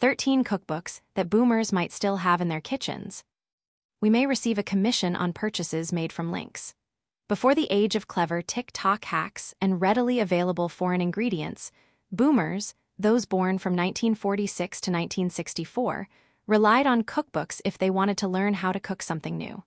13 cookbooks that boomers might still have in their kitchens. We may receive a commission on purchases made from links. Before the age of clever TikTok hacks and readily available foreign ingredients, boomers, those born from 1946 to 1964, relied on cookbooks if they wanted to learn how to cook something new.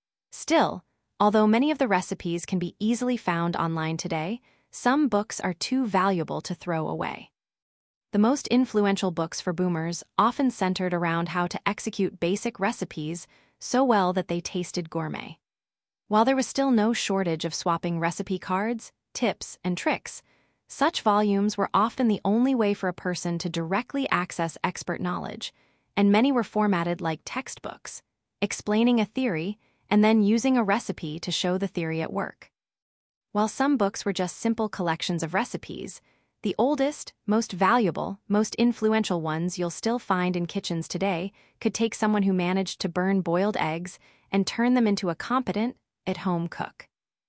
Still, although many of the recipes can be easily found online today, some books are too valuable to throw away. The most influential books for boomers often centered around how to execute basic recipes so well that they tasted gourmet. While there was still no shortage of swapping recipe cards, tips, and tricks, such volumes were often the only way for a person to directly access expert knowledge, and many were formatted like textbooks, explaining a theory and then using a recipe to show the theory at work. While some books were just simple collections of recipes, the oldest, most valuable, most influential ones you'll still find in kitchens today could take someone who managed to burn boiled eggs and turn them into a competent, at-home cook.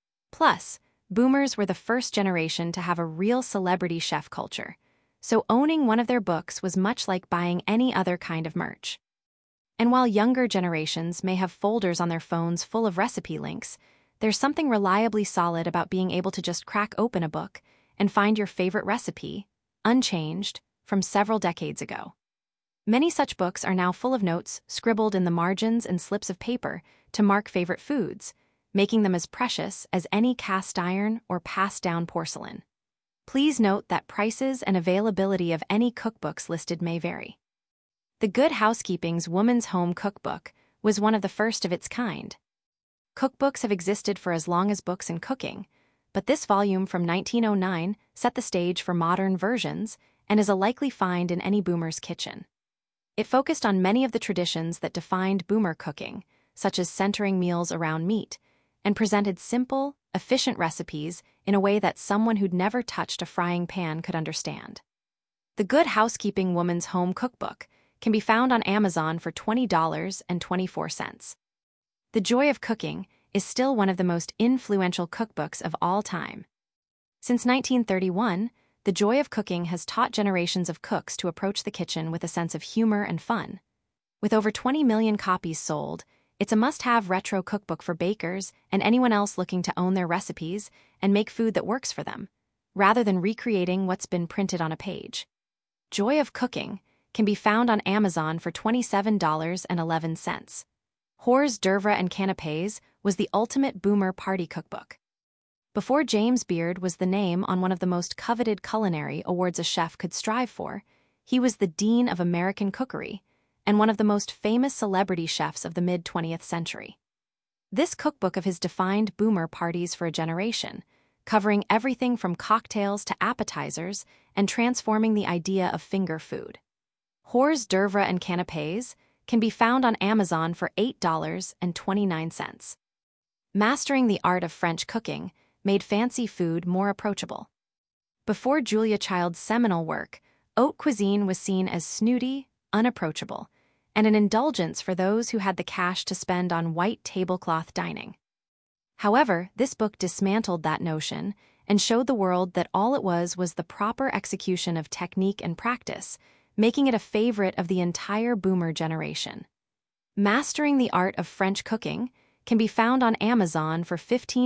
Plus, boomers were the first generation to have a real celebrity chef culture, so owning one of their books was much like buying any other kind of merch. And while younger generations may have folders on their phones full of recipe links, there's something reliably solid about being able to just crack open a book and find your favorite recipe, unchanged, from several decades ago. Many such books are now full of notes scribbled in the margins and slips of paper to mark favorite foods, making them as precious as any cast iron or passed-down porcelain. Please note that prices and availability of any cookbooks listed may vary. The Good Housekeeping's Woman's Home Cookbook was one of the first of its kind. Cookbooks have existed for as long as books in cooking, but this volume from 1909 set the stage for modern versions and is a likely find in any boomer's kitchen. It focused on many of the traditions that defined boomer cooking, such as centering meals around meat, and presented simple, efficient recipes in a way that someone who'd never touched a frying pan could understand. The Good Housekeeping Woman's Home Cookbook can be found on Amazon for $20.24. The Joy of Cooking is still one of the most influential cookbooks of all time. Since 1931, The Joy of Cooking has taught generations of cooks to approach the kitchen with a sense of humor and fun. With over 20 million copies sold, it's a must-have retro cookbook for bakers and anyone else looking to own their recipes and make food that works for them, rather than recreating what's been printed on a page. Joy of Cooking can be found on Amazon for $27.11. Hors d'oeuvre and canapés was the ultimate boomer party cookbook. Before James Beard was the name on one of the most coveted culinary awards a chef could strive for, he was the Dean of American Cookery and one of the most famous celebrity chefs of the mid-20th century. This cookbook of his defined boomer parties for a generation, covering everything from cocktails to appetizers and transforming the idea of finger food. Hors d'oeuvre and canapés can be found on Amazon for $8.29. Mastering the Art of French Cooking made fancy food more approachable. Before Julia Child's seminal work, haute cuisine was seen as snooty, unapproachable, and an indulgence for those who had the cash to spend on white tablecloth dining. However, this book dismantled that notion and showed the world that all it was the proper execution of technique and practice, making it a favorite of the entire boomer generation. Mastering the Art of French Cooking can be found on Amazon for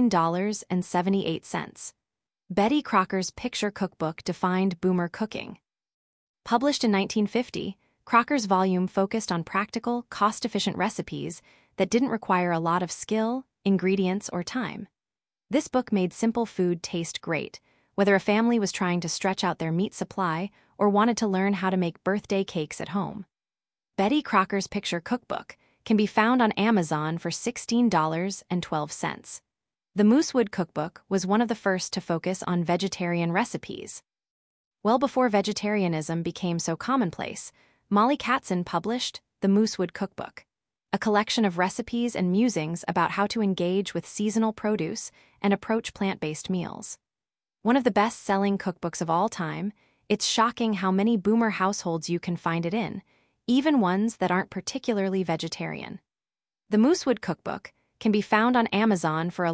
$15.78. Betty Crocker's Picture Cookbook defined boomer cooking. Published in 1950, Crocker's volume focused on practical, cost-efficient recipes that didn't require a lot of skill, ingredients, or time. This book made simple food taste great, whether a family was trying to stretch out their meat supply or wanted to learn how to make birthday cakes at home. Betty Crocker's Picture Cookbook can be found on Amazon for $16.12. The Moosewood Cookbook was one of the first to focus on vegetarian recipes. Well before vegetarianism became so commonplace, Molly Katzen published The Moosewood Cookbook, a collection of recipes and musings about how to engage with seasonal produce and approach plant-based meals. One of the best-selling cookbooks of all time, it's shocking how many boomer households you can find it in, even ones that aren't particularly vegetarian. The Moosewood Cookbook can be found on Amazon for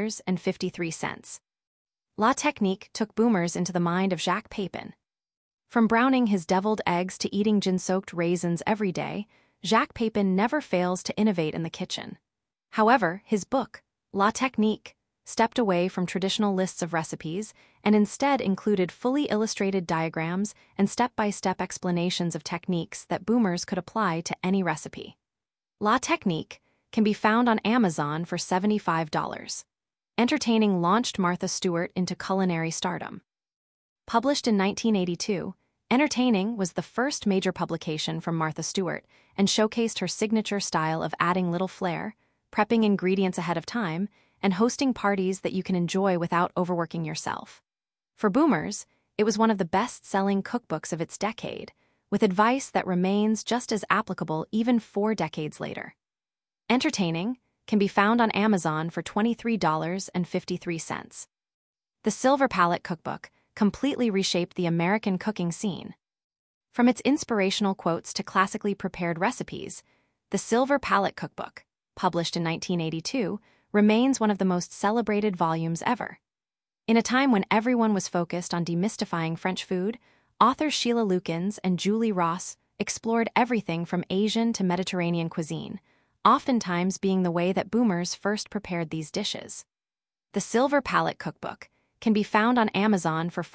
$11.53. La Technique took boomers into the mind of Jacques Pepin. From browning his deviled eggs to eating gin-soaked raisins every day, Jacques Pepin never fails to innovate in the kitchen. However, his book, La Technique, stepped away from traditional lists of recipes and instead included fully illustrated diagrams and step-by-step explanations of techniques that boomers could apply to any recipe. La Technique can be found on Amazon for $75. Entertaining launched Martha Stewart into culinary stardom. Published in 1982, Entertaining was the first major publication from Martha Stewart and showcased her signature style of adding little flair, prepping ingredients ahead of time, and hosting parties that you can enjoy without overworking yourself. For boomers, it was one of the best-selling cookbooks of its decade, with advice that remains just as applicable even 4 decades later. Entertaining can be found on Amazon for $23.53. The Silver Palette Cookbook completely reshaped the American cooking scene. From its inspirational quotes to classically prepared recipes, the Silver Palette Cookbook, published in 1982, remains one of the most celebrated volumes ever. In a time when everyone was focused on demystifying French food, authors Sheila Lukens and Julie Ross explored everything from Asian to Mediterranean cuisine, oftentimes being the way that boomers first prepared these dishes. The Silver Palette Cookbook can be found on Amazon for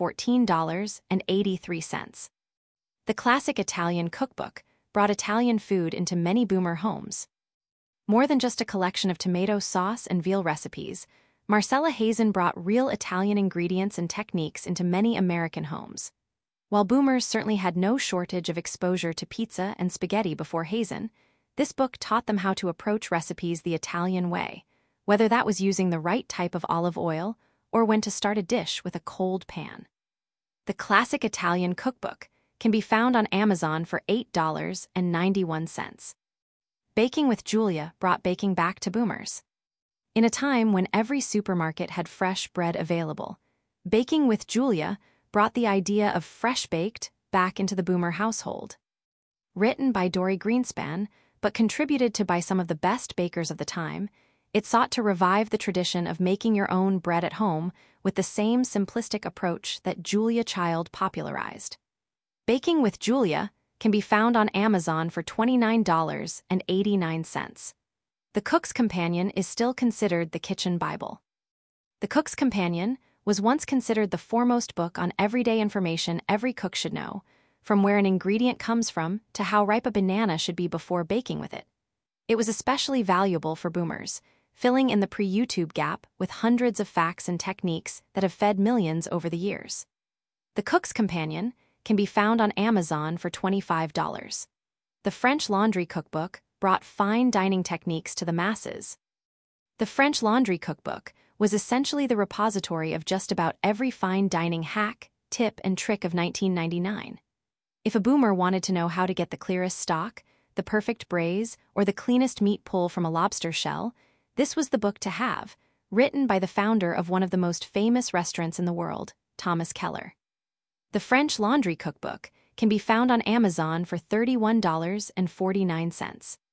$14.83. The Classic Italian Cookbook brought Italian food into many boomer homes. More than just a collection of tomato sauce and veal recipes, Marcella Hazen brought real Italian ingredients and techniques into many American homes. While boomers certainly had no shortage of exposure to pizza and spaghetti before Hazen, this book taught them how to approach recipes the Italian way, whether that was using the right type of olive oil or when to start a dish with a cold pan. The Classic Italian Cookbook can be found on Amazon for $8.91. Baking with Julia brought baking back to boomers. In a time when every supermarket had fresh bread available, Baking with Julia brought the idea of fresh baked back into the boomer household. Written by Dorie Greenspan, but contributed to by some of the best bakers of the time, it sought to revive the tradition of making your own bread at home with the same simplistic approach that Julia Child popularized. Baking with Julia can be found on Amazon for $29.89. The Cook's Companion is still considered the kitchen Bible. The Cook's Companion was once considered the foremost book on everyday information every cook should know, from where an ingredient comes from to how ripe a banana should be before baking with it. It was especially valuable for boomers, filling in the pre-YouTube gap with hundreds of facts and techniques that have fed millions over the years. The Cook's Companion can be found on Amazon for $25. The French Laundry Cookbook brought fine dining techniques to the masses. The French Laundry Cookbook was essentially the repository of just about every fine dining hack, tip, and trick of 1999. If a boomer wanted to know how to get the clearest stock, the perfect braise, or the cleanest meat pull from a lobster shell, this was the book to have, written by the founder of one of the most famous restaurants in the world, Thomas Keller. The French Laundry Cookbook can be found on Amazon for $31.49.